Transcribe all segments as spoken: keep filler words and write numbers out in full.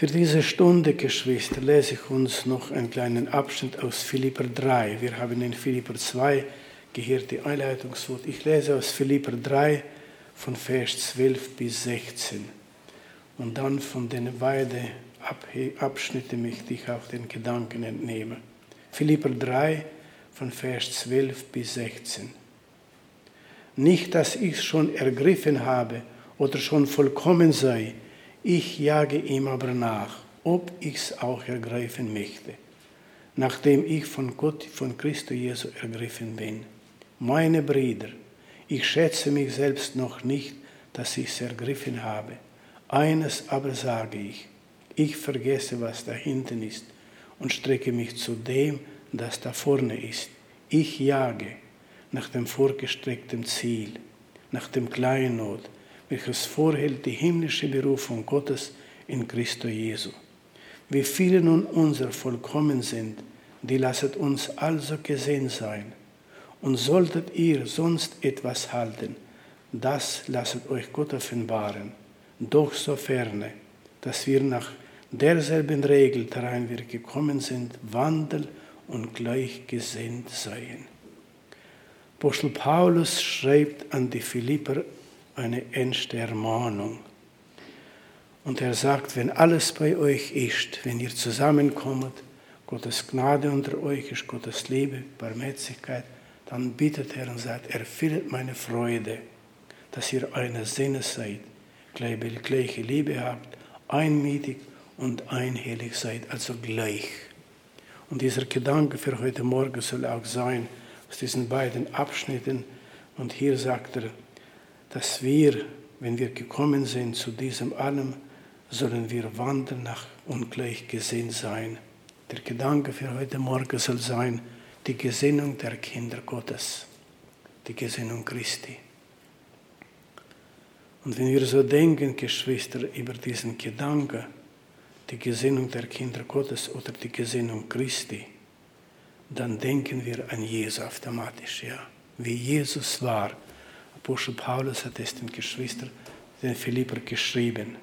Für diese Stunde, Geschwister, lese ich uns noch einen kleinen Abschnitt aus Philipper drei. Wir haben in Philipper zwei gehört die Einleitungswort. Ich lese aus Philipper drei von Vers zwölf bis sechzehn. Und dann von den beiden Abschnitten möchte ich auch den Gedanken entnehmen. Philipper drei von Vers zwölf bis sechzehn. Nicht, dass ich schon ergriffen habe oder schon vollkommen sei, ich jage ihm aber nach, ob ich's auch ergreifen möchte, nachdem ich von Gott, von Christus Jesu ergriffen bin. Meine Brüder, ich schätze mich selbst noch nicht, dass ich's ergriffen habe. Eines aber sage ich, ich vergesse, was da hinten ist und strecke mich zu dem, das da vorne ist. Ich jage nach dem vorgestreckten Ziel, nach dem Kleinod, welches vorhält die himmlische Berufung Gottes in Christus Jesu. Wie viele nun unser vollkommen sind, die lasset uns also gesehen sein. Und solltet ihr sonst etwas halten, das lasset euch Gott offenbaren. Doch so ferne, dass wir nach derselben Regel, darein wir gekommen sind, wandeln und gleichgesinnt seien. Apostel Paulus schreibt an die Philipper eine ernste Ermahnung. Und er sagt, wenn alles bei euch ist, wenn ihr zusammenkommt, Gottes Gnade unter euch ist, Gottes Liebe, Barmherzigkeit, dann bittet er und sagt, erfüllt meine Freude, dass ihr eines Sinnes seid, gleiche Liebe habt, einmütig und einhellig seid, also gleich. Und dieser Gedanke für heute Morgen soll auch sein, aus diesen beiden Abschnitten. Und hier sagt er, dass wir, wenn wir gekommen sind zu diesem allem, sollen wir wandeln nach und gleichgesinnt sein. Der Gedanke für heute Morgen soll sein, die Gesinnung der Kinder Gottes, die Gesinnung Christi. Und wenn wir so denken, Geschwister, über diesen Gedanken, die Gesinnung der Kinder Gottes oder die Gesinnung Christi, dann denken wir an Jesus automatisch, ja. Wie Jesus war. Apostel Paulus hat es den Geschwistern, den Philipper geschrieben,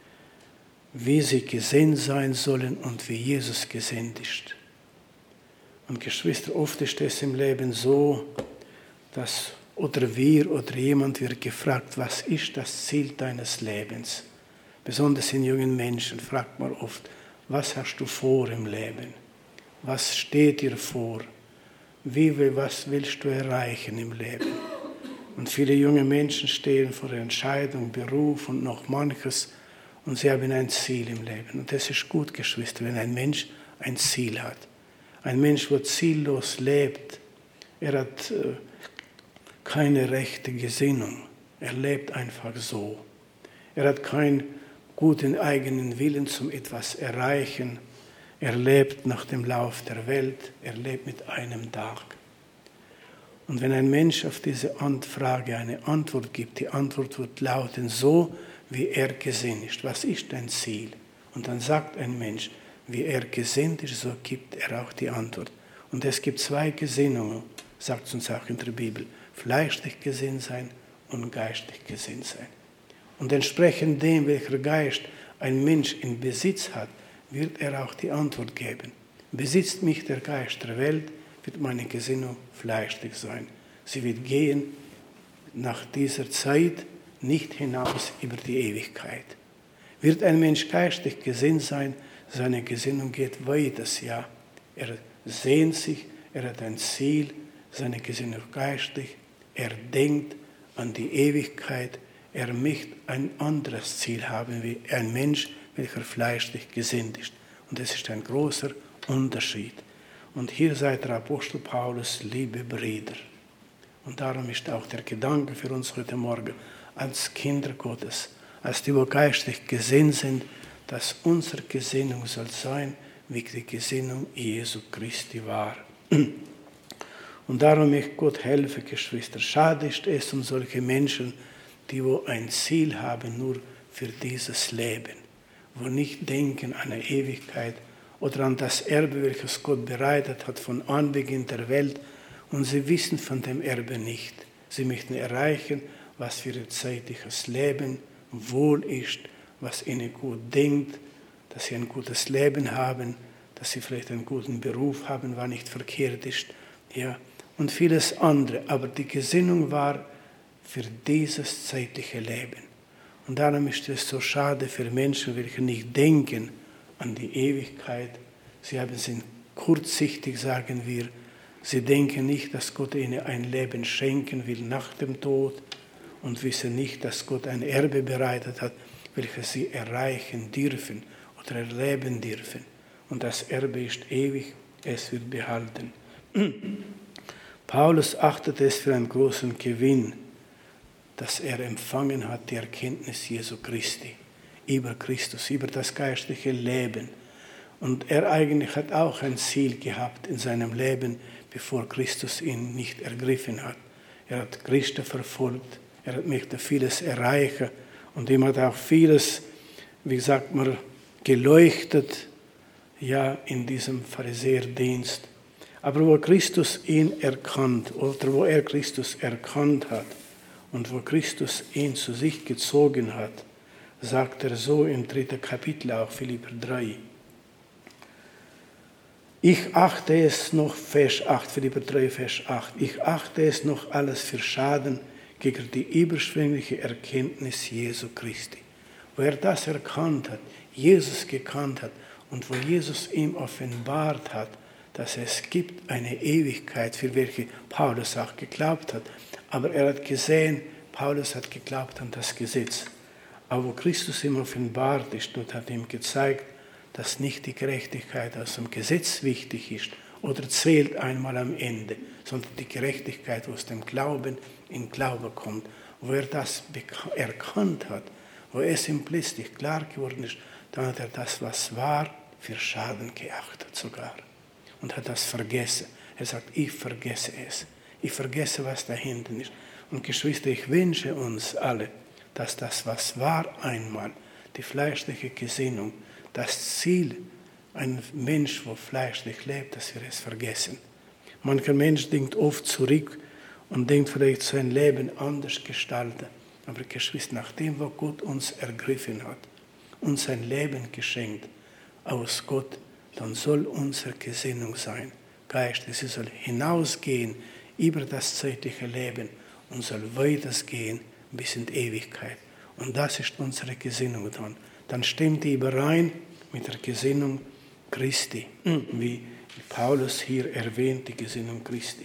wie sie gesinnt sein sollen und wie Jesus gesinnt ist. Und Geschwister, oft ist es im Leben so, dass oder wir oder jemand wird gefragt, was ist das Ziel deines Lebens? Besonders in jungen Menschen fragt man oft, was hast du vor im Leben? Was steht dir vor? Wie, was willst du erreichen im Leben? Und viele junge Menschen stehen vor der Entscheidung, Beruf und noch manches und sie haben ein Ziel im Leben. Und das ist gut, Geschwister, wenn ein Mensch ein Ziel hat. Ein Mensch, der ziellos lebt, er hat äh, keine rechte Gesinnung. Er lebt einfach so. Er hat keinen guten eigenen Willen zum etwas erreichen. Er lebt nach dem Lauf der Welt. Er lebt mit einem Tag. Und wenn ein Mensch auf diese Frage eine Antwort gibt, die Antwort wird lauten, so wie er gesinnt ist. Was ist dein Ziel? Und dann sagt ein Mensch, wie er gesinnt ist, so gibt er auch die Antwort. Und es gibt zwei Gesinnungen, sagt es uns auch in der Bibel. Fleischlich gesinnt sein und geistlich gesinnt sein. Und entsprechend dem, welcher Geist ein Mensch in Besitz hat, wird er auch die Antwort geben. Besitzt mich der Geist der Welt, wird meine Gesinnung fleischlich sein. Sie wird gehen nach dieser Zeit nicht hinaus über die Ewigkeit. Wird ein Mensch geistlich gesinnt sein, seine Gesinnung geht weiter, ja. Er sehnt sich, er hat ein Ziel, seine Gesinnung geistlich, er denkt an die Ewigkeit, er möchte ein anderes Ziel haben wie ein Mensch, welcher fleischlich gesinnt ist. Und das ist ein großer Unterschied. Und hier sagt der Apostel Paulus, liebe Brüder. Und darum ist auch der Gedanke für uns heute Morgen, als Kinder Gottes, als die, die geistlich gesinnt sind, dass unsere Gesinnung soll sein, wie die Gesinnung Jesu Christi war. Und darum möchte Gott helfen, Geschwister. Schade ist es um solche Menschen, die wo ein Ziel haben nur für dieses Leben, wo nicht denken an eine Ewigkeit oder an das Erbe, welches Gott bereitet hat von Anbeginn der Welt, und sie wissen von dem Erbe nicht. Sie möchten erreichen, was für ihr zeitliches Leben wohl ist, was ihnen gut denkt, dass sie ein gutes Leben haben, dass sie vielleicht einen guten Beruf haben, was nicht verkehrt ist, ja, und vieles andere. Aber die Gesinnung war für dieses zeitliche Leben. Und darum ist es so schade für Menschen, welche nicht denken an die Ewigkeit. Sie haben sind kurzsichtig, sagen wir. Sie denken nicht, dass Gott ihnen ein Leben schenken will nach dem Tod und wissen nicht, dass Gott ein Erbe bereitet hat, welches sie erreichen dürfen oder erleben dürfen. Und das Erbe ist ewig, es wird behalten. Paulus achtet es für einen großen Gewinn, dass er empfangen hat die Erkenntnis Jesu Christi, über Christus, über das geistliche Leben. Und er eigentlich hat auch ein Ziel gehabt in seinem Leben, bevor Christus ihn nicht ergriffen hat. Er hat Christen verfolgt, er möchte vieles erreichen und ihm hat auch vieles, wie sagt man, geleuchtet, ja, in diesem Pharisäerdienst. Aber wo Christus ihn erkannt, oder wo er Christus erkannt hat und wo Christus ihn zu sich gezogen hat, sagt er so im dritten Kapitel, auch Philipper drei. Ich achte es noch, Vers acht, Philipper drei, Vers acht, ich achte es noch alles für Schaden gegen die überschwängliche Erkenntnis Jesu Christi. Wo er das erkannt hat, Jesus gekannt hat und wo Jesus ihm offenbart hat, dass es gibt eine Ewigkeit, für welche Paulus auch geglaubt hat. Aber er hat gesehen, Paulus hat geglaubt an das Gesetz. Aber wo Christus ihm offenbart ist und hat ihm gezeigt, dass nicht die Gerechtigkeit aus dem Gesetz wichtig ist oder zählt einmal am Ende, sondern die Gerechtigkeit aus dem Glauben in Glaube kommt. Wo er das erkannt hat, wo es ihm plötzlich klar geworden ist, dann hat er das, was war, für Schaden geachtet sogar. Und hat das vergessen. Er sagt, ich vergesse es. Ich vergesse, was da hinten ist. Und Geschwister, ich wünsche uns alle, dass das, was war einmal, die fleischliche Gesinnung, das Ziel, ein Mensch, der fleischlich lebt, dass wir es vergessen. Mancher Mensch denkt oft zurück und denkt vielleicht sein Leben anders gestalten. Aber Geschwister, nachdem, wo Gott uns ergriffen hat, uns sein Leben geschenkt, aus Gott, dann soll unsere Gesinnung sein, geistlich, sie soll hinausgehen über das zeitliche Leben und soll weitergehen bis in die Ewigkeit. Und das ist unsere Gesinnung dann. Dann stimmt die überein mit der Gesinnung Christi, wie Paulus hier erwähnt, die Gesinnung Christi.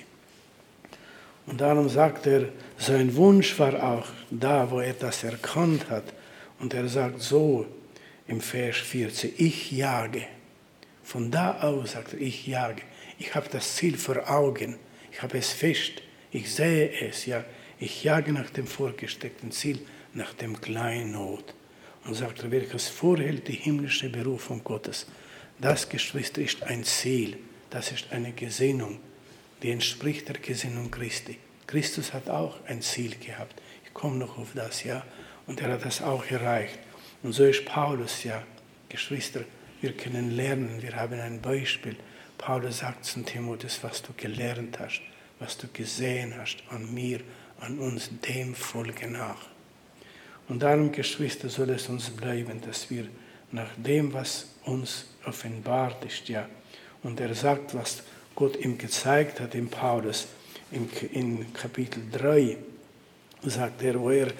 Und darum sagt er, sein Wunsch war auch da, wo er das erkannt hat. Und er sagt so im Vers vierzehn, ich jage. Von da aus sagt er, ich jage. Ich habe das Ziel vor Augen. Ich habe es fest. Ich sehe es. Ja, ich jage nach dem vorgesteckten Ziel, nach dem Kleinod. Und sagt er, welches vorhält die himmlische Berufung Gottes. Das, Geschwister, ist ein Ziel. Das ist eine Gesinnung, die entspricht der Gesinnung Christi. Christus hat auch ein Ziel gehabt. Ich komme noch auf das, ja. Und er hat das auch erreicht. Und so ist Paulus, ja, Geschwister, wir können lernen, wir haben ein Beispiel. Paulus sagt zu Timotheus, was du gelernt hast, was du gesehen hast an mir, an uns, dem folge nach. Und darum, Geschwister, soll es uns bleiben, dass wir nach dem, was uns offenbart ist, ja, und er sagt, was Gott ihm gezeigt hat, in Paulus, in, in Kapitel drei, sagt er, wo er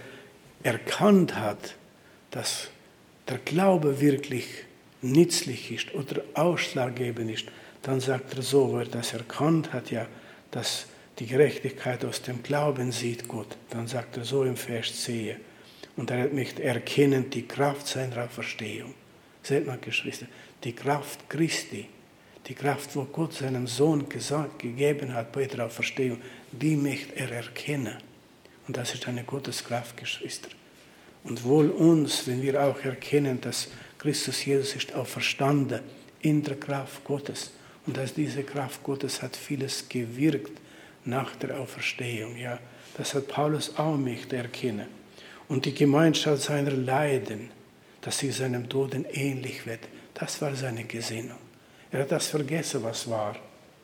erkannt hat, dass der Glaube wirklich nützlich ist oder ausschlaggebend ist, dann sagt er so, wo er das erkannt hat, ja, dass die Gerechtigkeit aus dem Glauben sieht Gott, dann sagt er so im Vers zehn, und er möchte erkennen die Kraft seiner Auferstehung. Seht mal, Geschwister, die Kraft Christi, die Kraft, wo Gott seinem Sohn gesagt, gegeben hat bei der Auferstehung, die möchte er erkennen. Und das ist eine Gotteskraft, Geschwister. Und wohl uns, wenn wir auch erkennen, dass Christus Jesus ist auferstanden in der Kraft Gottes und dass diese Kraft Gottes hat vieles gewirkt nach der Auferstehung. Ja, das hat Paulus auch möchte erkennen. Und die Gemeinschaft seiner Leiden, dass sie seinem Toten ähnlich wird, das war seine Gesinnung. Er hat das vergessen, was war.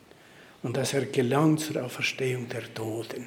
Und dass er gelangt zur Auferstehung der Toten.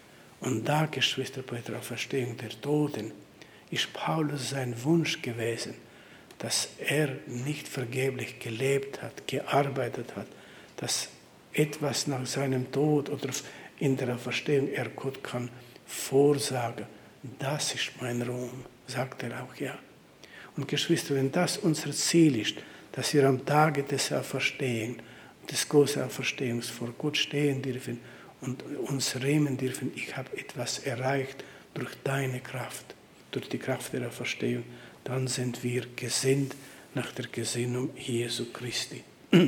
Und da, Geschwister, bei der Auferstehung der Toten, ist Paulus sein Wunsch gewesen, dass er nicht vergeblich gelebt hat, gearbeitet hat, dass etwas nach seinem Tod oder in der Verstehung er Gott kann vorsagen, das ist mein Ruhm, sagt er auch, ja. Und Geschwister, wenn das unser Ziel ist, dass wir am Tage des Auferstehens, des großen Auferstehens vor Gott stehen dürfen und uns rühmen dürfen, ich habe etwas erreicht durch deine Kraft, durch die Kraft der Auferstehung, dann sind wir gesinnt nach der Gesinnung Jesu Christi.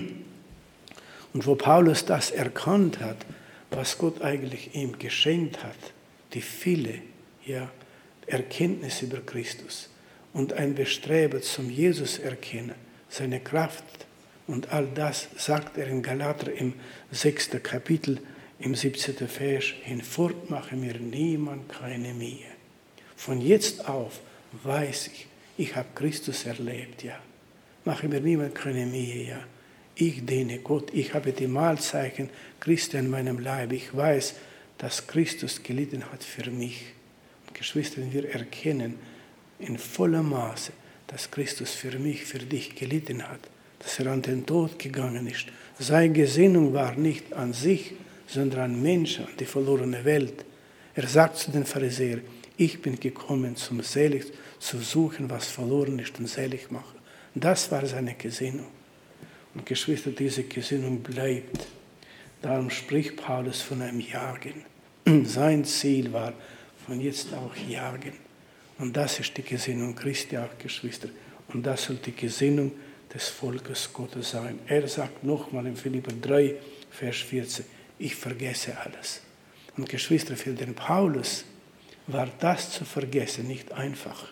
Und wo Paulus das erkannt hat, was Gott eigentlich ihm geschenkt hat, die viele ja, Erkenntnis über Christus und ein Bestreben zum Jesus erkennen, seine Kraft und all das, sagt er in Galater im sechsten Kapitel, im siebzehnten Vers, hinfort mache mir niemand keine Mühe. Von jetzt auf weiß ich, ich habe Christus erlebt, ja. Mache mir niemand keine Mühe, ja. Ich diene Gott, ich habe die Mahlzeichen Christi an meinem Leib. Ich weiß, dass Christus gelitten hat für mich. Und Geschwister, wenn wir erkennen in vollem Maße, dass Christus für mich, für dich gelitten hat, dass er an den Tod gegangen ist. Seine Gesinnung war nicht an sich, sondern an Menschen, an die verlorene Welt. Er sagt zu den Pharisäern, ich bin gekommen, zum selig zu suchen, was verloren ist und selig machen. Das war seine Gesinnung. Und Geschwister, diese Gesinnung bleibt. Darum spricht Paulus von einem Jagen. Sein Ziel war, von jetzt auch jagen. Und das ist die Gesinnung Christi auch, Geschwister. Und das soll die Gesinnung des Volkes Gottes sein. Er sagt nochmal in Philipper drei, Vers vierzehn, ich vergesse alles. Und Geschwister, für den Paulus war das zu vergessen nicht einfach.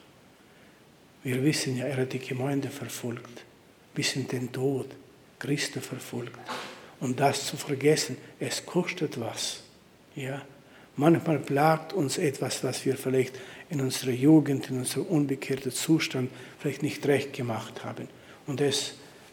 Wir wissen ja, er hat die Gemeinde verfolgt, bis in den Tod, Christen verfolgt. Und das zu vergessen, es kostet was. Ja? Manchmal plagt uns etwas, was wir vielleicht in unserer Jugend, in unserem unbekehrten Zustand vielleicht nicht recht gemacht haben. Und es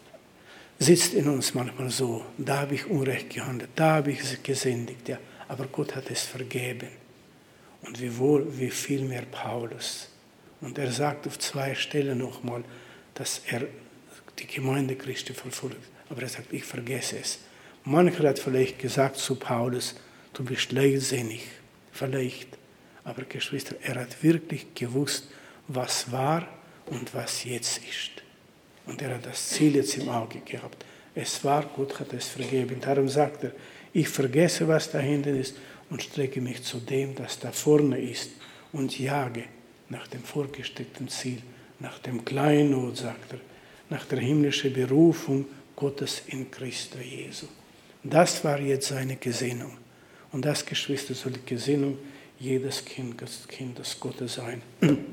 sitzt in uns manchmal so, da habe ich Unrecht gehandelt, da habe ich es gesündigt, ja. Aber Gott hat es vergeben. Und wie wohl, wie viel mehr Paulus. Und er sagt auf zwei Stellen nochmal, dass er die Gemeinde Christi verfolgt. Aber er sagt, ich vergesse es. Mancher hat vielleicht gesagt zu Paulus, du bist leichtsinnig, vielleicht. Aber Geschwister, er hat wirklich gewusst, was war und was jetzt ist. Und er hat das Ziel jetzt im Auge gehabt. Es war, Gott hat es vergeben. Darum sagt er, ich vergesse, was da hinten ist und strecke mich zu dem, das da vorne ist und jage nach dem vorgesteckten Ziel, nach dem Kleinod, sagt er, nach der himmlischen Berufung Gottes in Christus Jesu. Das war jetzt seine Gesinnung. Und das, Geschwister, soll die Gesinnung jedes Kind, Kindes Gottes sein.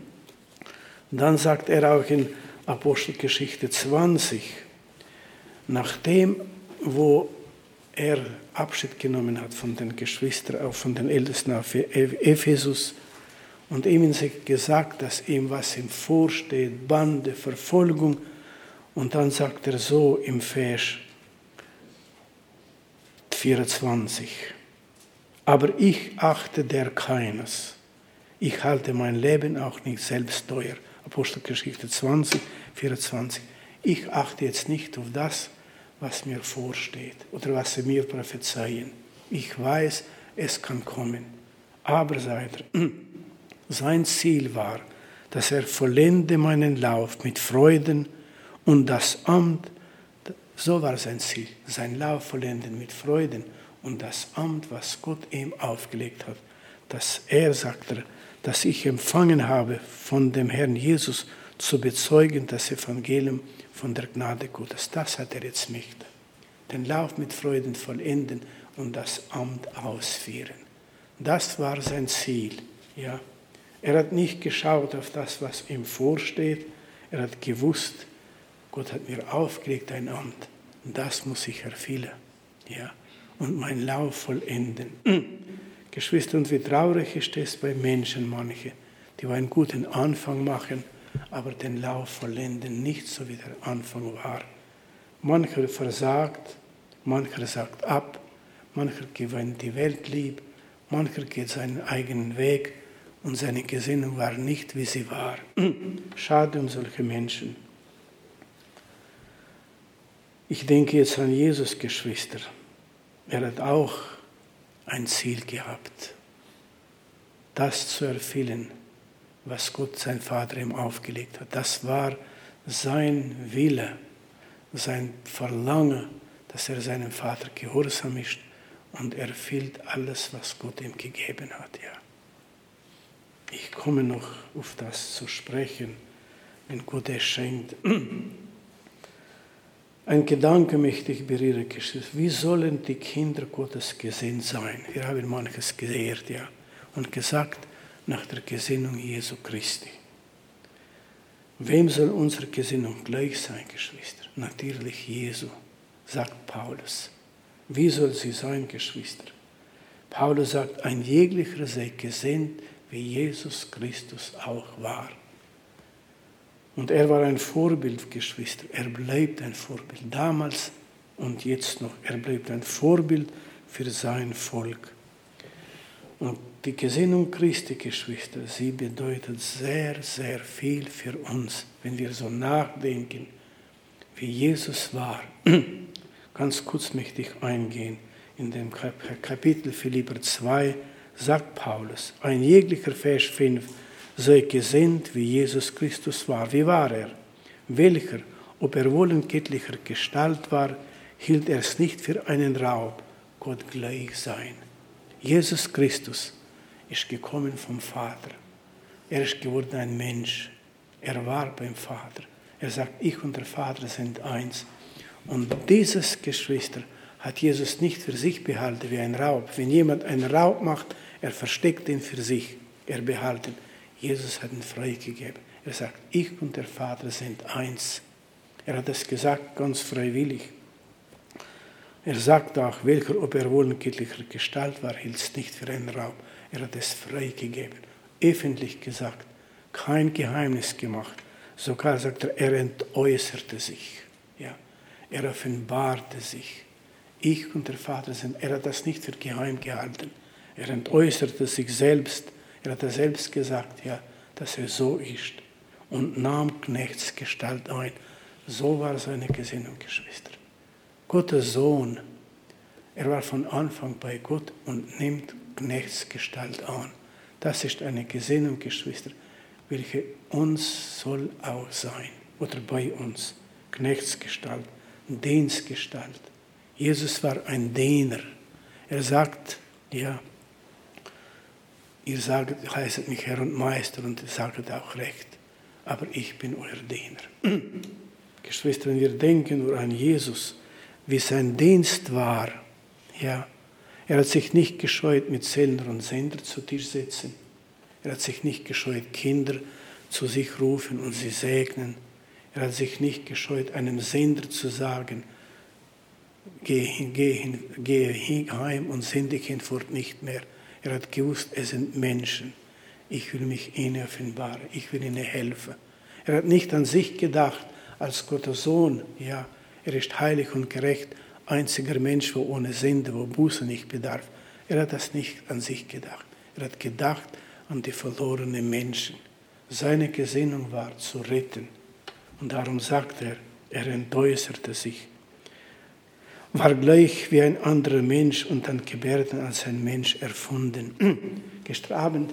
Dann sagt er auch in Apostelgeschichte zwanzig, nachdem, wo er Abschied genommen hat von den Geschwistern, auch von den Ältesten auf Ephesus und ihnen gesagt, dass ihm was ihm vorsteht, Bande, Verfolgung. Und dann sagt er so im Vers vierundzwanzig, aber ich achte der keines. Ich halte mein Leben auch nicht selbst teuer. Apostelgeschichte zwanzig, vierundzwanzig. Ich achte jetzt nicht auf das, was mir vorsteht oder was sie mir prophezeien. Ich weiß, es kann kommen. Aber, sagt er, sein Ziel war, dass er vollende meinen Lauf mit Freuden und das Amt, so war sein Ziel, sein Lauf vollenden mit Freuden und das Amt, was Gott ihm aufgelegt hat, dass er, sagt er, dass ich empfangen habe von dem Herrn Jesus, zu bezeugen, das Evangelium von der Gnade Gottes. Das hat er jetzt nicht. Den Lauf mit Freuden vollenden und das Amt ausführen. Das war sein Ziel. Ja. Er hat nicht geschaut auf das, was ihm vorsteht. Er hat gewusst, Gott hat mir aufgelegt ein Amt. Und das muss ich erfüllen. Ja. Und meinen Lauf vollenden. Geschwister, und wie traurig ist es bei Menschen, manche, die einen guten Anfang machen, aber den Lauf vollenden nicht so, wie der Anfang war. Mancher versagt, mancher sagt ab, mancher gewinnt die Welt lieb, mancher geht seinen eigenen Weg und seine Gesinnung war nicht, wie sie war. Schade um solche Menschen. Ich denke jetzt an Jesus, Geschwister. Er hat auch ein Ziel gehabt, das zu erfüllen, was Gott, sein Vater, ihm aufgelegt hat. Das war sein Wille, sein Verlangen, dass er seinem Vater gehorsam ist und erfüllt alles, was Gott ihm gegeben hat. Ja. Ich komme noch auf das zu sprechen, wenn Gott es schenkt. Ein Gedanke möchte ich berühren. Wie sollen die Kinder Gottes gesinnt sein? Wir haben manches gelehrt, ja, und gesagt, nach der Gesinnung Jesu Christi. Wem soll unsere Gesinnung gleich sein, Geschwister? Natürlich Jesu, sagt Paulus. Wie soll sie sein, Geschwister? Paulus sagt, ein jeglicher sei gesinnt, wie Jesus Christus auch war. Und er war ein Vorbild, Geschwister. Er bleibt ein Vorbild, damals und jetzt noch. Er bleibt ein Vorbild für sein Volk. Und die Gesinnung Christi, Geschwister, sie bedeutet sehr, sehr viel für uns, wenn wir so nachdenken, wie Jesus war. Ganz kurz möchte ich eingehen. In dem Kapitel Philipper zwei sagt Paulus, ein jeglicher, Vers fünf, sei gesinnt, wie Jesus Christus war. Wie war er? Welcher, ob er wohl in göttlicher Gestalt war, hielt er es nicht für einen Raub, Gott gleich sein. Jesus Christus ist gekommen vom Vater. Er ist geworden ein Mensch. Er war beim Vater. Er sagt, ich und der Vater sind eins. Und dieses, Geschwister, hat Jesus nicht für sich behalten wie ein Raub. Wenn jemand einen Raub macht, er versteckt ihn für sich. Er behalten. Jesus hat ihn freigegeben. Er sagt, ich und der Vater sind eins. Er hat das gesagt, ganz freiwillig. Er sagt auch, welcher, ob er wohl in göttlicher Gestalt war, hielt es nicht für einen Raub. Er hat es freigegeben, öffentlich gesagt, kein Geheimnis gemacht. Sogar sagt er, er entäußerte sich. Ja, er offenbarte sich. Ich und der Vater sind, er hat das nicht für geheim gehalten. Er entäußerte sich selbst. Er hat selbst gesagt, ja, dass er so ist und nahm Knechtsgestalt ein. So war seine Gesinnung, Geschwister. Gottes Sohn, er war von Anfang bei Gott und nimmt Knechtsgestalt an. Das ist eine Gesinnung, Geschwister, welche uns soll auch sein oder bei uns. Knechtsgestalt, Dienstgestalt. Jesus war ein Diener. Er sagt, ja, ihr sagt, heißet mich Herr und Meister und ihr sagt auch recht, aber ich bin euer Diener. Geschwister, wenn wir denken nur an Jesus, wie sein Dienst war, ja, er hat sich nicht gescheut, mit Zellner und Sender zu Tisch setzen. Er hat sich nicht gescheut, Kinder zu sich rufen und sie segnen. Er hat sich nicht gescheut, einem Sender zu sagen, geh, geh, geh heim und sende dich hinfort nicht mehr. Er hat gewusst, es sind Menschen. Ich will mich ihnen offenbaren. Ich will ihnen helfen. Er hat nicht an sich gedacht, als Gottes Sohn. Ja, er ist heilig und gerecht, einziger Mensch, wo ohne Sünde, wo Buße nicht bedarf. Er hat das nicht an sich gedacht. Er hat gedacht an die verlorenen Menschen. Seine Gesinnung war zu retten. Und darum sagt er, er entäußerte sich. War gleich wie ein anderer Mensch und an Gebärden als ein Mensch erfunden. Gestern Abend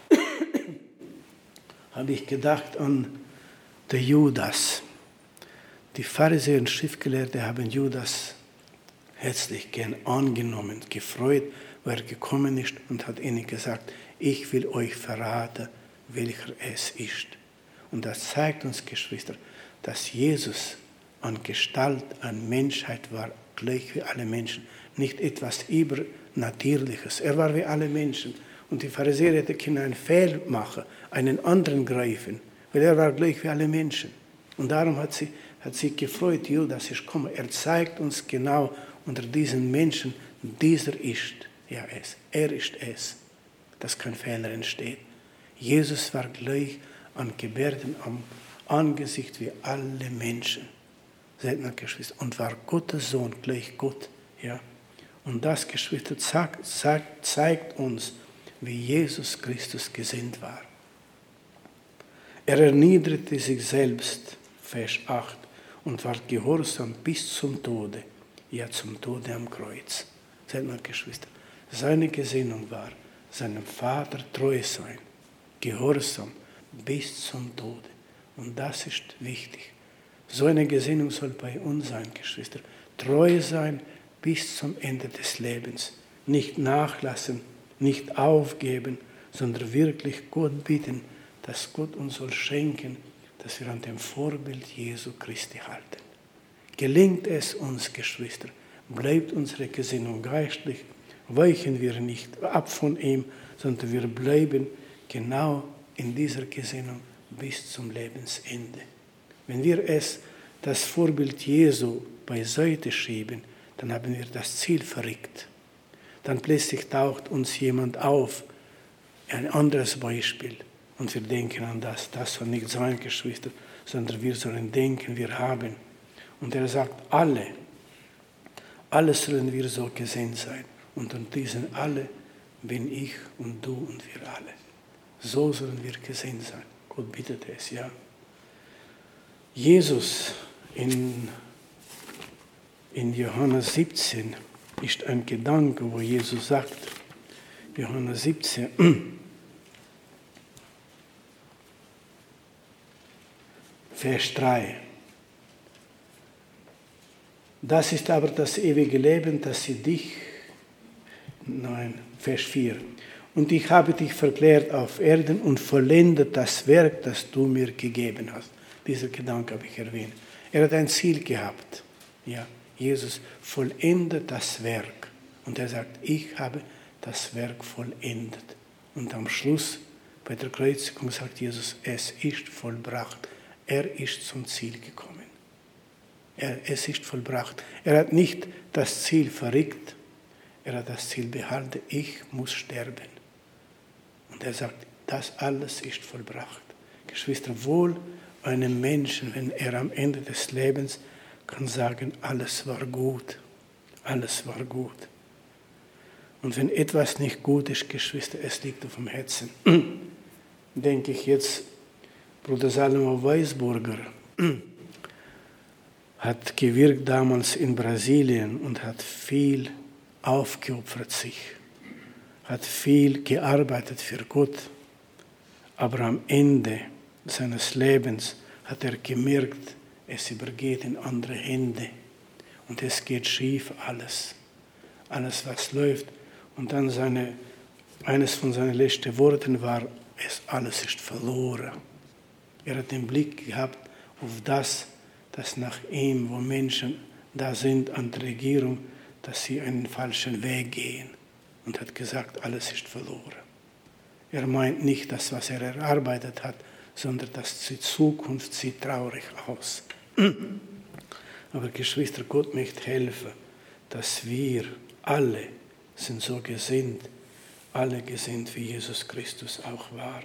habe ich gedacht an den Judas. Die Pharisäer und Schriftgelehrte haben Judas herzlich gern angenommen, gefreut, weil er gekommen ist und hat ihnen gesagt, ich will euch verraten, welcher es ist. Und das zeigt uns, Geschwister, dass Jesus an Gestalt, an Menschheit war, gleich wie alle Menschen. Nicht etwas Übernatürliches. Er war wie alle Menschen. Und die Pharisäer hätten einen Fehler machen, einen anderen greifen, weil er war gleich wie alle Menschen. Und darum hat sie, hat sie gefreut, Judas ist gekommen. Er zeigt uns genau unter diesen Menschen, dieser ist ja es. Er ist es, dass kein Fehler entsteht. Jesus war gleich an Gebärden am Angesicht wie alle Menschen. Seid mal, Geschwister. Und war Gottes Sohn, gleich Gott. Ja. Und das, Geschwister, zeigt, zeigt, zeigt uns, wie Jesus Christus gesinnt war. Er erniedrigte sich selbst, Vers acht, und war gehorsam bis zum Tode, ja zum Tode am Kreuz. Seht mal, Geschwister, seine Gesinnung war, seinem Vater treu sein, gehorsam bis zum Tode. Und das ist wichtig. So eine Gesinnung soll bei uns sein, Geschwister. Treu sein bis zum Ende des Lebens. Nicht nachlassen, nicht aufgeben, sondern wirklich Gott bitten, dass Gott uns soll schenken, dass wir an dem Vorbild Jesu Christi halten. Gelingt es uns, Geschwister, bleibt unsere Gesinnung geistlich, weichen wir nicht ab von ihm, sondern wir bleiben genau in dieser Gesinnung bis zum Lebensende. Wenn wir es, das Vorbild Jesu, beiseite schieben, dann haben wir das Ziel verrückt. Dann plötzlich taucht uns jemand auf, ein anderes Beispiel, und wir denken an das. Das soll nicht sein, Geschwister, sondern wir sollen denken, wir haben. Und er sagt, alle, alle sollen wir so gesinnt sein. Und an diesen alle bin ich und du und wir alle. So sollen wir gesinnt sein. Gott bittet es, ja. Jesus in, in Johannes siebzehn ist ein Gedanke, wo Jesus sagt, Johannes siebzehn, Vers drei. Das ist aber das ewige Leben, dass sie dich, nein, Vers vier. Und ich habe dich verklärt auf Erden und vollendet das Werk, das du mir gegeben hast. Dieser Gedanke habe ich erwähnt. Er hat ein Ziel gehabt. Ja, Jesus vollendet das Werk. Und er sagt, ich habe das Werk vollendet. Und am Schluss, bei der Kreuzigung, sagt Jesus, es ist vollbracht. Er ist zum Ziel gekommen. Er, es ist vollbracht. Er hat nicht das Ziel verrückt. Er hat das Ziel behalten, ich muss sterben. Und er sagt, das alles ist vollbracht. Geschwister, wohl einem Menschen, wenn er am Ende des Lebens kann sagen, alles war gut. Alles war gut. Und wenn etwas nicht gut ist, Geschwister, es liegt auf dem Herzen. Denke ich jetzt, Bruder Salomo Weisburger hat gewirkt damals in Brasilien und hat viel aufgeopfert sich, hat viel gearbeitet für Gott, aber am Ende seines Lebens hat er gemerkt, es übergeht in andere Hände und es geht schief alles, alles was läuft. Und dann seine, eines von seinen letzten Worten war, es alles ist verloren. Er hat den Blick gehabt auf das, dass nach ihm, wo Menschen da sind an der Regierung, dass sie einen falschen Weg gehen. Und hat gesagt, alles ist verloren. Er meint nicht das, was er erarbeitet hat, sondern dass die Zukunft sieht traurig aus. Aber Geschwister, Gott möchte helfen, dass wir alle sind so gesinnt, alle gesinnt, wie Jesus Christus auch war.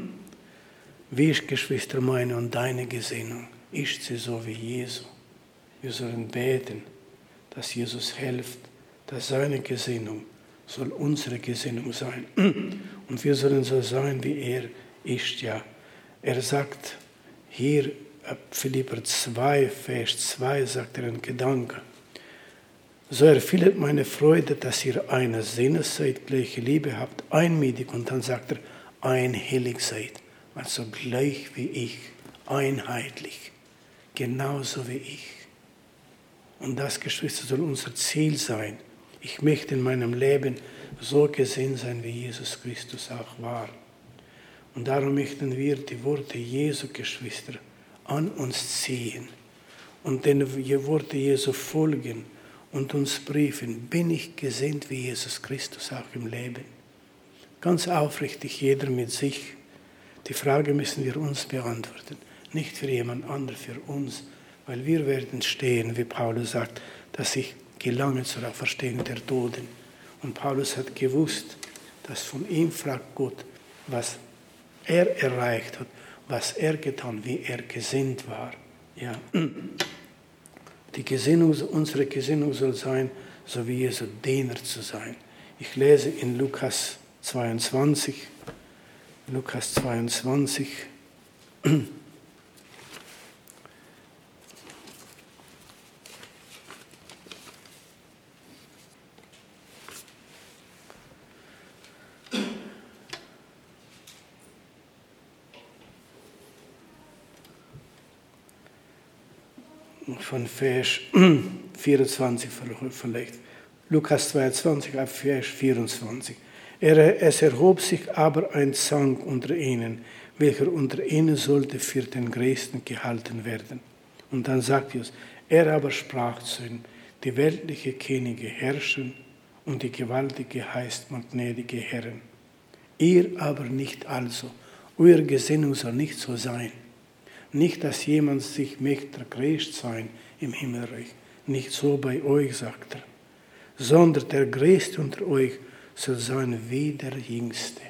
Wie ist, Geschwister, meine und deine Gesinnung? Ist sie so wie Jesu? Wir sollen beten, dass Jesus hilft, dass seine Gesinnung soll unsere Gesinnung sein. Und wir sollen so sein, wie er ist, ja. Er sagt hier, Philipper zwei, Vers zwei, sagt er einen Gedanke. So erfüllt meine Freude, dass ihr einer Sinnes seid, gleiche Liebe habt, einmütig. Und dann sagt er, einhellig seid. Also gleich wie ich, einheitlich, genauso wie ich. Und das, Geschwister, soll unser Ziel sein. Ich möchte in meinem Leben so gesinnt sein, wie Jesus Christus auch war. Und darum möchten wir die Worte Jesu, Geschwister, an uns ziehen und den Worte Jesu folgen und uns briefen, bin ich gesinnt wie Jesus Christus auch im Leben? Ganz aufrichtig, jeder mit sich. Die Frage müssen wir uns beantworten, nicht für jemand anderen, für uns, weil wir werden stehen, wie Paulus sagt, dass ich gelange zur Auferstehung der Toten. Und Paulus hat gewusst, dass von ihm fragt Gott, was er erreicht hat, was er getan, wie er gesinnt war. Ja. Die Gesinnung, unsere Gesinnung soll sein, so wie Jesu Diener zu sein. Ich lese in Lukas zweiundzwanzig, Lukas zweiundzwanzig, von Vers vierundzwanzig verlegt. Lukas zweiundzwanzig, ab Vers vierundzwanzig. Er, es erhob sich aber ein Zank unter ihnen, welcher unter ihnen sollte für den Größten gehalten werden. Und dann sagt Jesus, er aber sprach zu ihnen, die weltliche Könige herrschen und die gewaltige heißt man gnädige Herren. Ihr aber nicht also, eure Gesinnung soll nicht so sein. Nicht, dass jemand sich möchte größt sein im Himmelreich. Nicht so bei euch, sagt er. Sondern der Größte unter euch soll sein wie der Jüngste.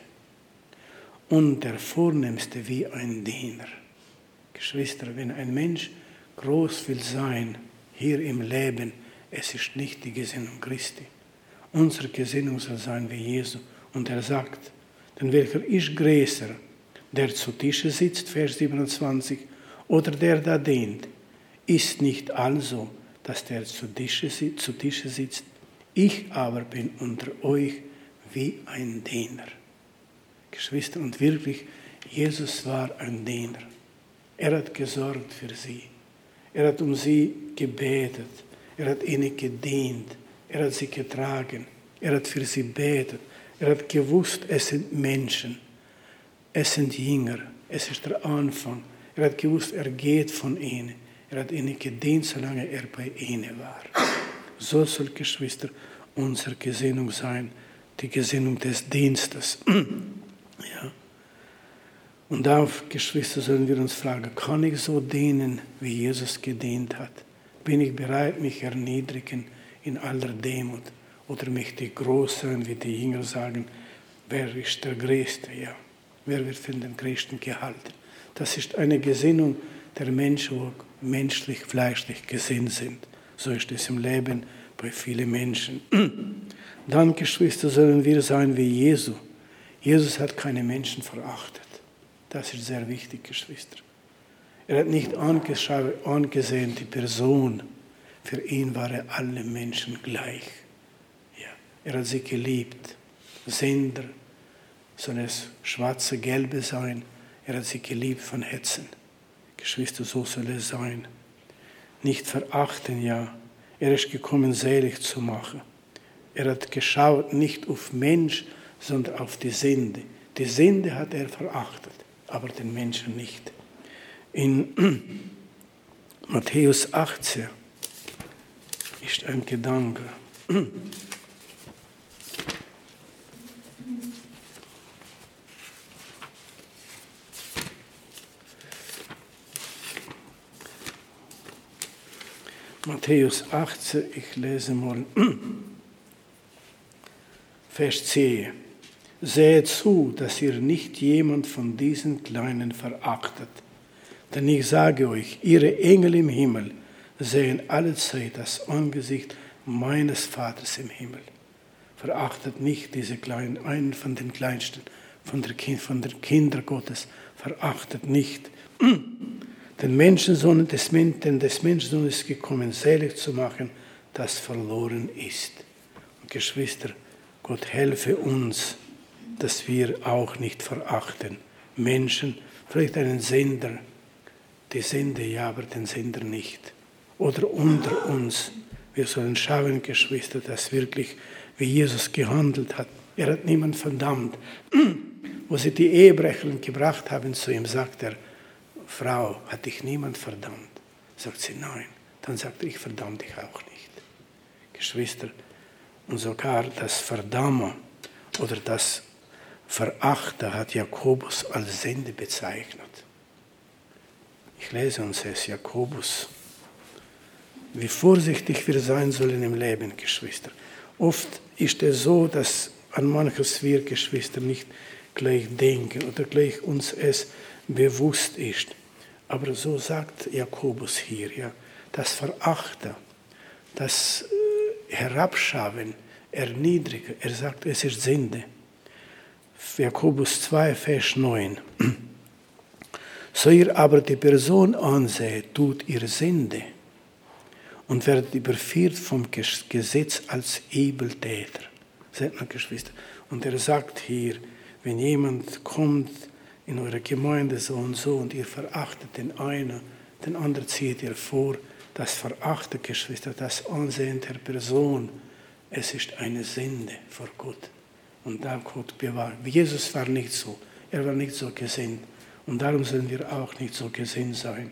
Und der Vornehmste wie ein Diener. Geschwister, wenn ein Mensch groß will sein, hier im Leben, es ist nicht die Gesinnung Christi. Unsere Gesinnung soll sein wie Jesu. Und er sagt, denn welcher ist größer, der zu Tische sitzt, Vers siebenundzwanzig, oder der da dient, ist nicht also, dass der zu Tische, zu Tische sitzt. Ich aber bin unter euch wie ein Diener. Geschwister, und wirklich, Jesus war ein Diener. Er hat gesorgt für sie. Er hat um sie gebetet. Er hat ihnen gedient. Er hat sie getragen. Er hat für sie betet. Er hat gewusst, es sind Menschen. Es sind Jünger. Es ist der Anfang. Er hat gewusst, er geht von ihnen. Er hat ihnen gedient, solange er bei ihnen war. So soll, Geschwister, unsere Gesinnung sein. Die Gesinnung des Dienstes. Ja. Und da, Geschwister, sollen wir uns fragen, kann ich so dienen, wie Jesus gedient hat? Bin ich bereit, mich erniedrigen in aller Demut? Oder möchte ich groß sein, wie die Jünger sagen, wer ist der Größte? Ja. Wer wird von den Größten gehalten? Das ist eine Gesinnung der Menschen, die menschlich, fleischlich gesinnt sind. So ist es im Leben bei vielen Menschen. Dann, Geschwister, sollen wir sein wie Jesus. Jesus hat keine Menschen verachtet. Das ist sehr wichtig, Geschwister. Er hat nicht angesehen, die Person. Für ihn waren alle Menschen gleich. Ja. Er hat sie geliebt. Sünder, soll es schwarze, gelbe sein. Er hat sie geliebt von Herzen. Geschwister, so soll es sein. Nicht verachten, ja. Er ist gekommen, selig zu machen. Er hat geschaut nicht auf Mensch, sondern auf die Sünde. Die Sünde hat er verachtet, aber den Menschen nicht. In Matthäus achtzehn ist ein Gedanke. Matthäus achtzehn, ich lese mal Vers zehn. Seht zu, dass ihr nicht jemand von diesen Kleinen verachtet. Denn ich sage euch, ihre Engel im Himmel sehen allezeit das Angesicht meines Vaters im Himmel. Verachtet nicht diese Kleinen, einen von den Kleinsten, von der, kind, von der Kinder Gottes. Verachtet nicht. Den Menschensohn, des, denn des Menschensohn ist gekommen, selig zu machen, das verloren ist. Und Geschwister, Gott helfe uns, dass wir auch nicht verachten. Menschen, vielleicht einen Sender, die Sende ja, aber den Sender nicht. Oder unter uns. Wir sollen schauen, Geschwister, dass wirklich, wie Jesus gehandelt hat. Er hat niemand verdammt. Wo sie die Ehebrecherin gebracht haben zu ihm, sagt er, Frau, hat dich niemand verdammt? Sagt sie, nein. Dann sagt er, ich verdamme dich auch nicht. Geschwister, und sogar das Verdammen oder das Verachten hat Jakobus als Sünde bezeichnet. Ich lese uns es, Jakobus. Wie vorsichtig wir sein sollen im Leben, Geschwister. Oft ist es so, dass an manches wir, Geschwister, nicht gleich denken oder gleich uns es bewusst ist. Aber so sagt Jakobus hier, ja, das Verachten, das Herabschauen, Erniedrigen, er sagt, es ist Sünde. Jakobus zwei, Vers neun. So ihr aber die Person anseht, tut ihr Sünde und werdet überführt vom Gesetz als Übeltäter. Seht mal, Geschwister. Und er sagt hier, wenn jemand kommt in eure Gemeinde so und so und ihr verachtet den einen, den anderen zieht ihr vor, das Verachten, Geschwister, das Ansehen der Person, es ist eine Sünde vor Gott. Und da Gott bewahrt. Jesus war nicht so. Er war nicht so gesinnt. Und darum sollen wir auch nicht so gesinnt sein.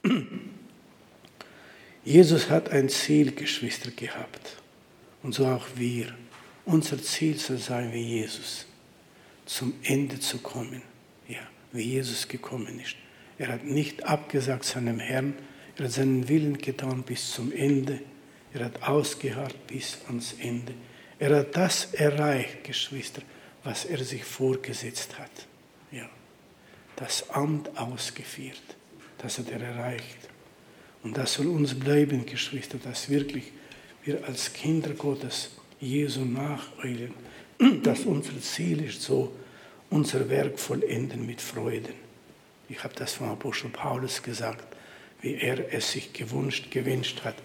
Jesus hat ein Ziel, Geschwister, gehabt. Und so auch wir. Unser Ziel soll sein wie Jesus. Zum Ende zu kommen. Ja, wie Jesus gekommen ist. Er hat nicht abgesagt seinem Herrn. Er hat seinen Willen getan bis zum Ende. Er hat ausgeharrt bis ans Ende. Er hat das erreicht, Geschwister, was er sich vorgesetzt hat. Ja, das Amt ausgeführt. Das hat er erreicht. Und das soll uns bleiben, Geschwister, dass wirklich wir als Kinder Gottes Jesu nacheilen. Dass unser Ziel ist, so unser Werk vollenden mit Freuden. Ich habe das vom Apostel Paulus gesagt, wie er es sich gewünscht, gewünscht hat.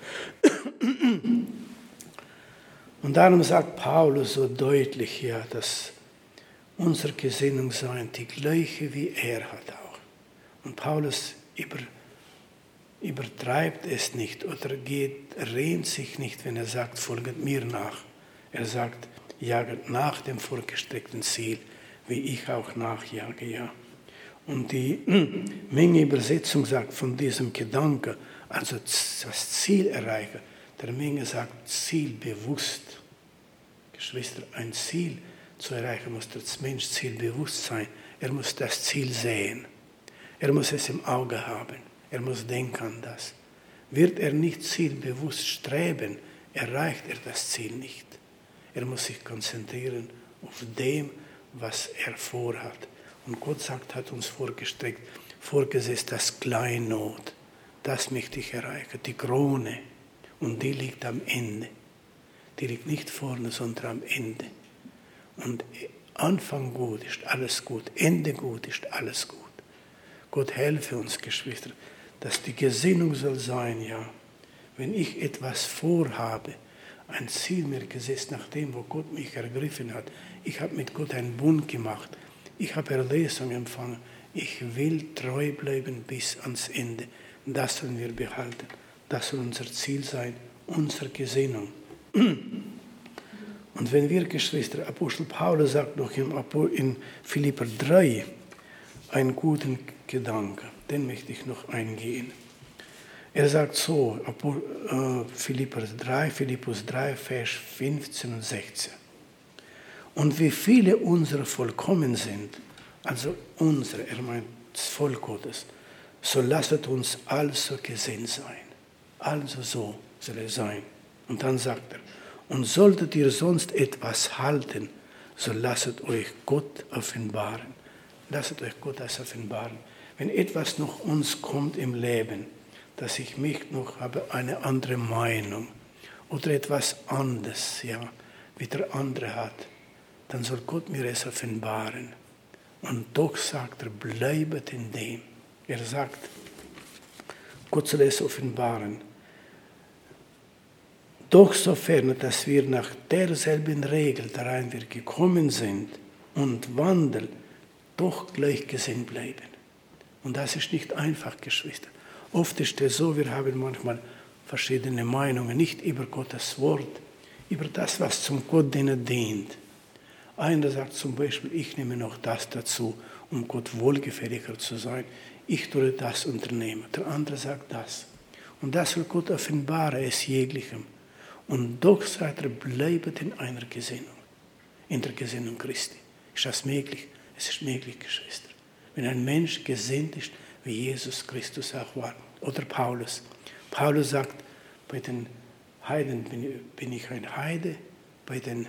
Und darum sagt Paulus so deutlich hier, dass unsere Gesinnung sein, die gleiche wie er hat auch. Und Paulus über, übertreibt es nicht oder geht, rehnt sich nicht, wenn er sagt, folget mir nach. Er sagt, jaget nach dem vorgestreckten Ziel, wie ich auch nachjage, ja. Und die Menge Übersetzung sagt von diesem Gedanke, also das Ziel erreichen, der Menge sagt Ziel bewusst. Geschwister, ein Ziel zu erreichen muss der Mensch zielbewusst sein. Er muss das Ziel sehen. Er muss es im Auge haben. Er muss denken an das. Wird er nicht zielbewusst streben, erreicht er das Ziel nicht. Er muss sich konzentrieren auf dem, was er vorhat. Und Gott sagt, hat uns vorgestreckt, vorgesetzt das Kleinod. Das möchte ich erreichen, die Krone. Und die liegt am Ende. Die liegt nicht vorne, sondern am Ende. Und Anfang gut ist alles gut, Ende gut ist alles gut. Gott helfe uns, Geschwister, dass die Gesinnung soll sein, ja, wenn ich etwas vorhabe, ein Ziel mir gesetzt, nach dem, wo Gott mich ergriffen hat. Ich habe mit Gott einen Bund gemacht. Ich habe Erlösung empfangen. Ich will treu bleiben bis ans Ende. Das sollen wir behalten. Das soll unser Ziel sein, unsere Gesinnung. Und wenn wir, Geschwister, Apostel Paulus sagt noch in Philipper drei einen guten Gedanken, den möchte ich noch eingehen. Er sagt so, Philipper drei, Philippus drei, Vers fünfzehn und sechzehn. Und wie viele unserer vollkommen sind, also unsere, er meint das Volk Gottes, so lasset uns also gesinnt sein. Also so soll es sein. Und dann sagt er, und solltet ihr sonst etwas halten, so lasset euch Gott offenbaren. Lasset euch Gott das offenbaren. Wenn etwas noch uns kommt im Leben, dass ich mich noch habe, eine andere Meinung oder etwas anderes, ja, wie der andere hat, dann soll Gott mir es offenbaren. Und doch sagt er, bleibet in dem. Er sagt, Gott soll es offenbaren. Doch sofern, dass wir nach derselben Regel, darein wir gekommen sind und wandeln, doch gleichgesinnt bleiben. Und das ist nicht einfach, Geschwister. Oft ist es so, wir haben manchmal verschiedene Meinungen, nicht über Gottes Wort, über das, was zum Gott dient. Einer sagt zum Beispiel, ich nehme noch das dazu, um Gott wohlgefälliger zu sein. Ich tue das unternehmen. Der andere sagt das. Und das soll Gott offenbaren, es jeglichem. Und doch sagt er, bleibet in einer Gesinnung, in der Gesinnung Christi. Ist das möglich? Es ist möglich, Geschwister. Wenn ein Mensch gesinnt ist, wie Jesus Christus auch war. Oder Paulus. Paulus sagt, bei den Heiden bin ich ein Heide, bei den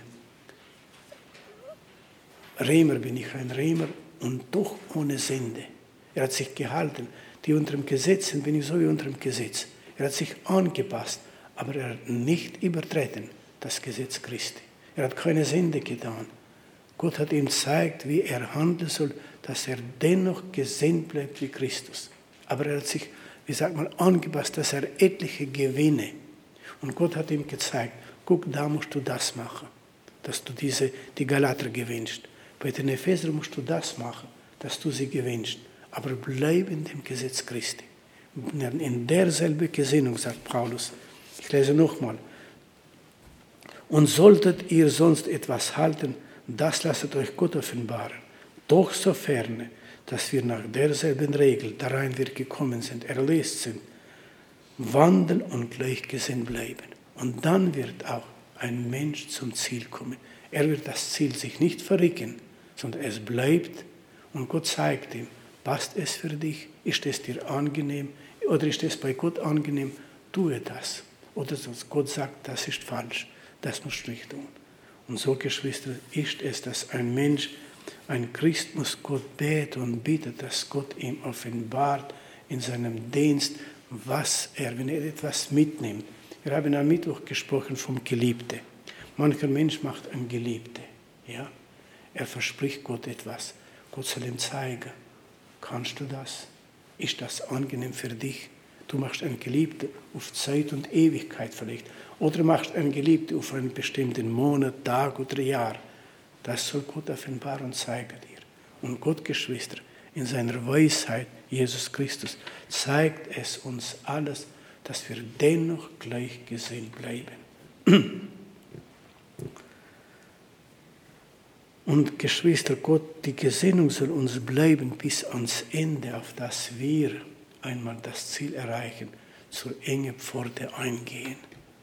Römer bin ich ein Römer und doch ohne Sünde. Er hat sich gehalten. Die unter dem Gesetz sind, bin ich so wie unter dem Gesetz. Er hat sich angepasst, aber er hat nicht übertreten, das Gesetz Christi. Er hat keine Sünde getan. Gott hat ihm gezeigt, wie er handeln soll, dass er dennoch gesinnt bleibt wie Christus. Aber er hat sich, wie sagt man, angepasst, dass er etliche gewinne. Und Gott hat ihm gezeigt, guck, da musst du das machen, dass du diese, die Galater gewinnst. Bei den Epheser musst du das machen, dass du sie gewinnst. Aber bleib in dem Gesetz Christi. In derselben Gesinnung, sagt Paulus. Ich lese nochmal. Und solltet ihr sonst etwas halten, das lasset euch Gott offenbaren. Doch sofern, dass wir nach derselben Regel, darein wir gekommen sind, erlöst sind, wandeln und gleichgesinnt bleiben. Und dann wird auch ein Mensch zum Ziel kommen. Er wird das Ziel sich nicht verrücken, sondern es bleibt und Gott zeigt ihm, passt es für dich, ist es dir angenehm oder ist es bei Gott angenehm, tue das. Oder sonst Gott sagt, das ist falsch, das musst du nicht tun. Und so, Geschwister, ist es, dass ein Mensch, ein Christ muss Gott beten und bittet, dass Gott ihm offenbart in seinem Dienst, was er, wenn er etwas mitnimmt. Wir haben am Mittwoch gesprochen vom Geliebten. Mancher Mensch macht ein Geliebte. Ja? Er verspricht Gott etwas. Gott soll ihm zeigen, kannst du das? Ist das angenehm für dich? Du machst ein Geliebte auf Zeit und Ewigkeit vielleicht. Oder machst ein Geliebte auf einen bestimmten Monat, Tag oder Jahr. Das soll Gott offenbaren und zeigen dir. Und Gott, Geschwister, in seiner Weisheit, Jesus Christus, zeigt es uns alles, dass wir dennoch gleichgesinnt bleiben. Und Geschwister, Gott, die Gesinnung soll uns bleiben bis ans Ende, auf das wir einmal das Ziel erreichen, zur engen Pforte eingehen.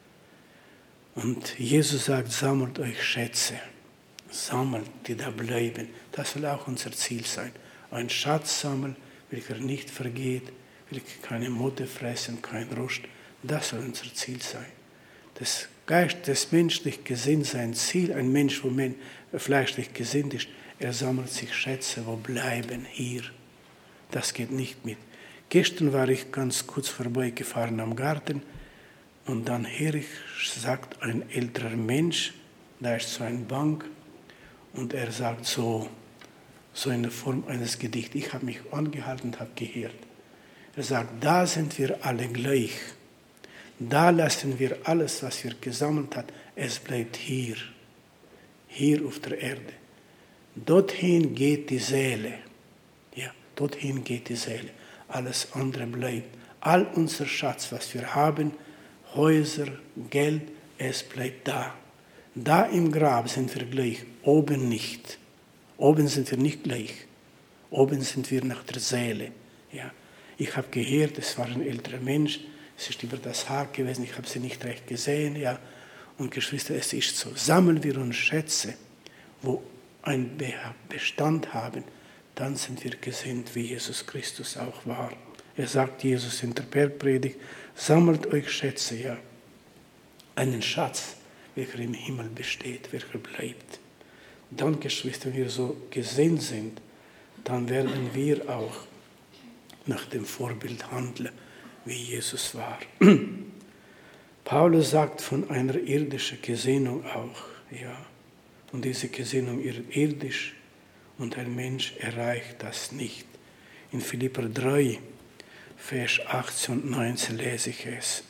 Und Jesus sagt, sammelt euch Schätze, sammelt, die da bleiben. Das soll auch unser Ziel sein. Ein Schatz sammeln, welcher nicht vergeht, welcher keine Motte fressen, kein Rost. Das soll unser Ziel sein. Das Geist, das menschlich gesinnt sein Ziel, ein Mensch, wo man fleischlich gesinnt ist, er sammelt sich Schätze, wo bleiben hier. Das geht nicht mit. Gestern war ich ganz kurz vorbeigefahren am Garten und dann höre ich, sagt ein älterer Mensch, da ist so eine Bank und er sagt so, so in der Form eines Gedichts. Ich habe mich angehalten und habe gehört. Er sagt, da sind wir alle gleich. Da lassen wir alles, was wir gesammelt haben, es bleibt hier, hier auf der Erde. Dorthin geht die Seele. Ja, dorthin geht die Seele. Alles andere bleibt. All unser Schatz, was wir haben, Häuser, Geld, es bleibt da. Da im Grab sind wir gleich, oben nicht. Oben sind wir nicht gleich. Oben sind wir nach der Seele. Ja. Ich habe gehört, es war ein älterer Mensch, es ist über das Haar gewesen, ich habe sie nicht recht gesehen. Ja. Und Geschwister, es ist so. Sammeln wir uns Schätze, wo einen Bestand haben, dann sind wir gesinnt, wie Jesus Christus auch war. Er sagt Jesus in der Bergpredigt, sammelt euch Schätze, ja, einen Schatz, welcher im Himmel besteht, welcher bleibt. Dann, Geschwister, wenn wir so gesinnt sind, dann werden wir auch nach dem Vorbild handeln, wie Jesus war. Paulus sagt von einer irdischen Gesinnung auch, ja, und diese Gesinnung ist irdisch und ein Mensch erreicht das nicht. In Philipper drei, Vers achtzehn und neunzehn lese ich es.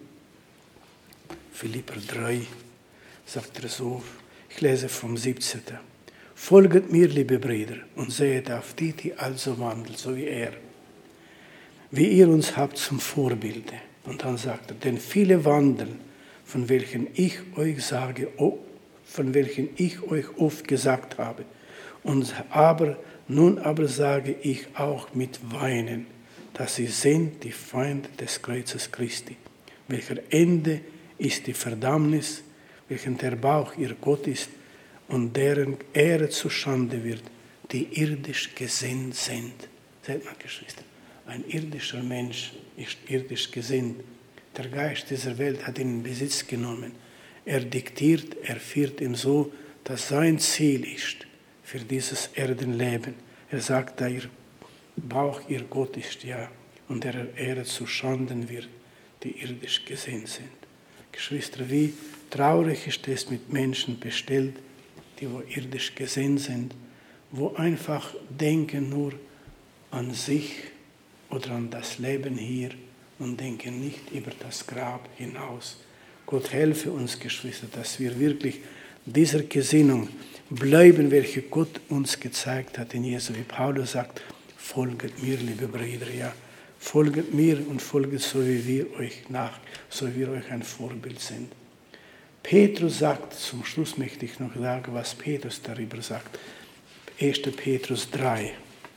Philipper drei, sagt er so, ich lese vom siebzehnten Folget mir, liebe Brüder, und sehet auf die, die also wandeln, so wie er, wie ihr uns habt zum Vorbilde. Und dann sagt er, denn viele wandeln, von welchen ich euch sage, von welchen ich euch oft gesagt habe, und aber, nun aber sage ich auch mit Weinen, dass sie sind die Feinde des Kreuzes Christi, welcher Ende ist die Verdammnis, welchen der Bauch ihr Gott ist und deren Ehre zu Schande wird, die irdisch gesinnt sind. Seht mal, Geschwister, ein irdischer Mensch ist irdisch gesinnt. Der Geist dieser Welt hat ihn in Besitz genommen. Er diktiert, er führt ihm so, dass sein Ziel ist für dieses Erdenleben. Er sagt, da ihr Bauch ihr Gott ist, ja, und der Ehre zu Schanden wird, die irdisch gesinnt sind. Geschwister, wie traurig ist es mit Menschen bestellt, die wo irdisch gesinnt sind, wo einfach denken nur an sich oder an das Leben hier und denken nicht über das Grab hinaus. Gott helfe uns, Geschwister, dass wir wirklich dieser Gesinnung bleiben, welche Gott uns gezeigt hat in Jesu. Wie Paulus sagt, folget mir, liebe Brüder, ja, Folget mir und folget so, wie wir euch nach, so wie wir euch ein Vorbild sind. Petrus sagt, zum Schluss möchte ich noch sagen, was Petrus darüber sagt. erster Petrus drei.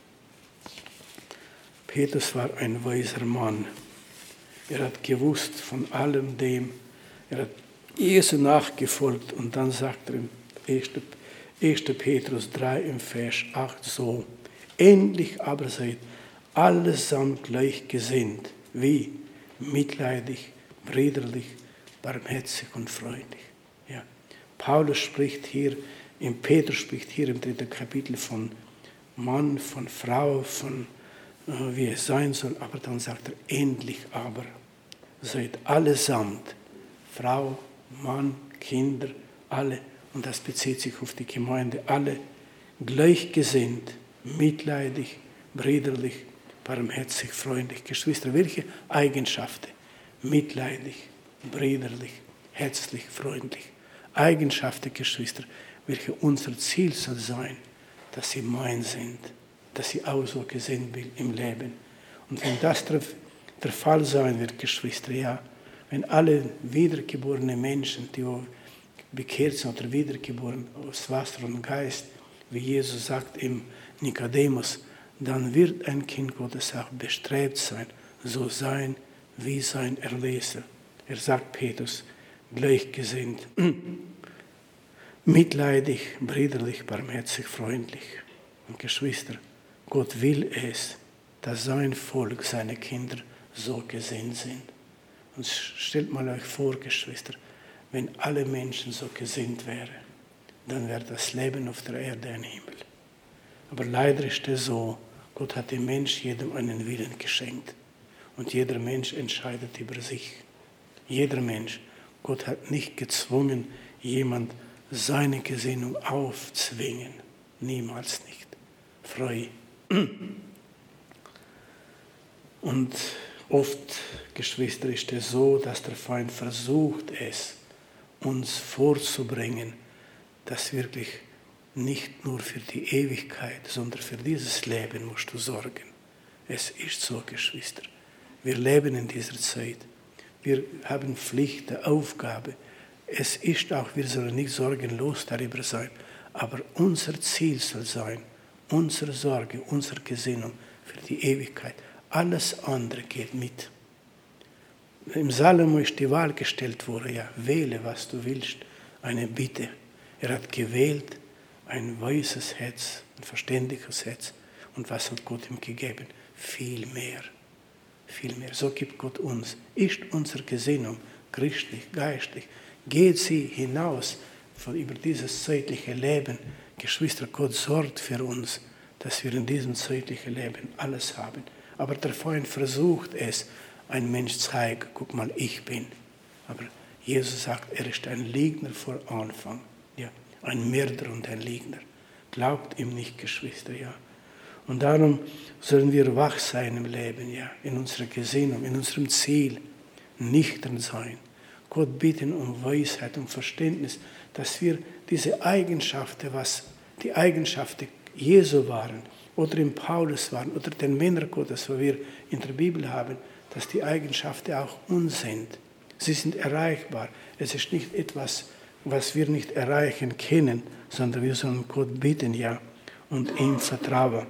Petrus war ein weiser Mann. Er hat gewusst von allem dem, er hat Jesu nachgefolgt und dann sagt er im erster Petrus drei im Vers acht so, endlich aber seid allesamt gleichgesinnt, wie mitleidig, brüderlich, barmherzig und freundlich. Ja. Paulus spricht hier, im Petrus spricht hier im dritten Kapitel von Mann, von Frau, von äh, wie es sein soll, aber dann sagt er, endlich aber seid allesamt, Frau, Mann, Kinder, alle, und das bezieht sich auf die Gemeinde, alle gleichgesinnt, mitleidig, brüderlich, barmherzig, freundlich. Geschwister, welche Eigenschaften? Mitleidig, brüderlich, herzlich, freundlich. Eigenschaften, Geschwister, welche unser Ziel soll sein, dass sie mein sind, dass sie auch so sind im Leben. Und wenn das der, der Fall sein wird, Geschwister, ja, wenn alle wiedergeborenen Menschen, die bekehrt sind oder wiedergeboren aus Wasser und Geist, wie Jesus sagt im Nikodemus, dann wird ein Kind Gottes auch bestrebt sein, so sein wie sein Erlöser. Er sagt Petrus, gleichgesinnt, mitleidig, brüderlich, barmherzig, freundlich. Und Geschwister, Gott will es, dass sein Volk, seine Kinder so gesinnt sind. Und stellt mal euch vor, Geschwister, wenn alle Menschen so gesinnt wären, dann wäre das Leben auf der Erde ein Himmel. Aber leider ist es so, Gott hat dem Mensch jedem einen Willen geschenkt. Und jeder Mensch entscheidet über sich. Jeder Mensch. Gott hat nicht gezwungen, jemand seine Gesinnung aufzwingen. Niemals nicht. Frei. Und oft, Geschwister, ist es so, dass der Feind versucht es, uns vorzubringen, dass wirklich nicht nur für die Ewigkeit, sondern für dieses Leben musst du sorgen. Es ist so, Geschwister. Wir leben in dieser Zeit. Wir haben Pflicht, Aufgabe. Es ist auch, wir sollen nicht sorgenlos darüber sein, aber unser Ziel soll sein, unsere Sorge, unsere Gesinnung für die Ewigkeit. Alles andere geht mit. Im Salomo ist die Wahl gestellt worden, ja, wähle, was du willst, eine Bitte. Er hat gewählt ein weises Herz, ein verständiges Herz. Und was hat Gott ihm gegeben? Viel mehr. Viel mehr. So gibt Gott uns. Ist unsere Gesinnung christlich, geistlich? Geht sie hinaus von über dieses zeitliche Leben? Geschwister, Gott sorgt für uns, dass wir in diesem zeitlichen Leben alles haben. Aber der Feind versucht es, ein Mensch zeigt, guck mal, ich bin. Aber Jesus sagt, er ist ein Lügner vor Anfang. Ja, ein Mörder und ein Lügner. Glaubt ihm nicht, Geschwister, ja. Und darum sollen wir wach sein im Leben, ja, in unserer Gesinnung, in unserem Ziel, nüchtern sein. Gott bitten um Weisheit, um Verständnis, dass wir diese Eigenschaften, was die Eigenschaften Jesu waren, oder in Paulus waren, oder den Männern Gottes, wo wir in der Bibel haben, dass die Eigenschaften auch uns sind. Sie sind erreichbar. Es ist nicht etwas, was wir nicht erreichen können, sondern wir sollen Gott bitten, ja, und ihm vertrauen.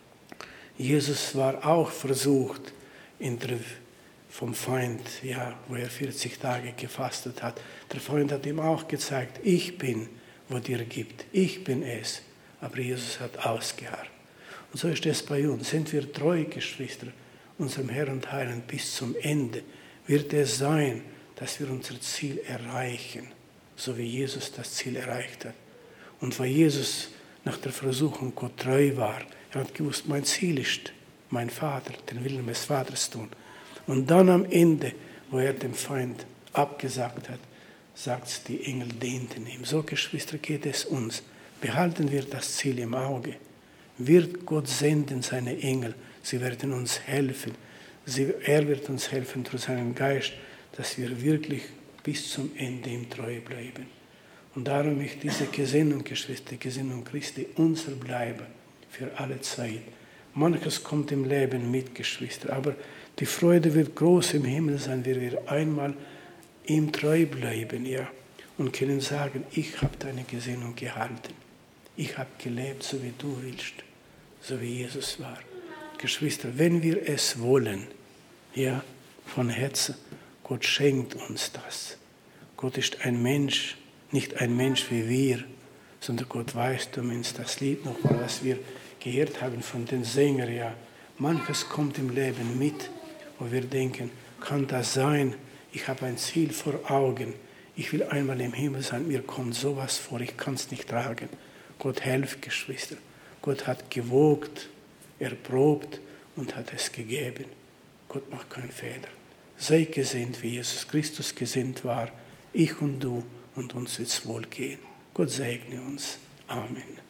Jesus war auch versucht in der, vom Feind, ja, wo er vierzig Tage gefastet hat. Der Feind hat ihm auch gezeigt, ich bin, wo dir gibt. Ich bin es. Aber Jesus hat ausgeharrt. Und so ist es bei uns. Sind wir treu, Geschwister, unserem Herrn und Heiland bis zum Ende, wird es sein, dass wir unser Ziel erreichen, so wie Jesus das Ziel erreicht hat. Und weil Jesus nach der Versuchung Gott treu war, er hat gewusst, mein Ziel ist, mein Vater, den Willen meines Vaters tun. Und dann am Ende, wo er dem Feind abgesagt hat, sagt es, die Engel dienten ihm. So, Geschwister, geht es uns. Behalten wir das Ziel im Auge. Wird Gott senden seine Engel, sie werden uns helfen. Sie, er wird uns helfen durch seinen Geist, dass wir wirklich bis zum Ende ihm treu bleiben. Und darum möchte diese Gesinnung, Geschwister, die Gesinnung Christi, unser bleiben für alle Zeit. Manches kommt im Leben mit, Geschwister, aber die Freude wird groß im Himmel sein, wenn wir einmal ihm treu bleiben, ja, und können sagen, ich habe deine Gesinnung gehalten. Ich habe gelebt, so wie du willst, so wie Jesus war. Geschwister, wenn wir es wollen, ja, von Herzen, Gott schenkt uns das. Gott ist ein Mensch, nicht ein Mensch wie wir, sondern Gott weiß, du meinst das Lied nochmal, was wir gehört haben von den Sängern, ja. Manches kommt im Leben mit, wo wir denken, kann das sein? Ich habe ein Ziel vor Augen. Ich will einmal im Himmel sein, mir kommt sowas vor, ich kann es nicht tragen. Gott helft, Geschwister. Gott hat gewogt, erprobt und hat es gegeben. Gott macht keinen Fehler. Sei gesinnt, wie Jesus Christus gesinnt war, ich und du, und uns wird's wohl gehen. Gott segne uns. Amen.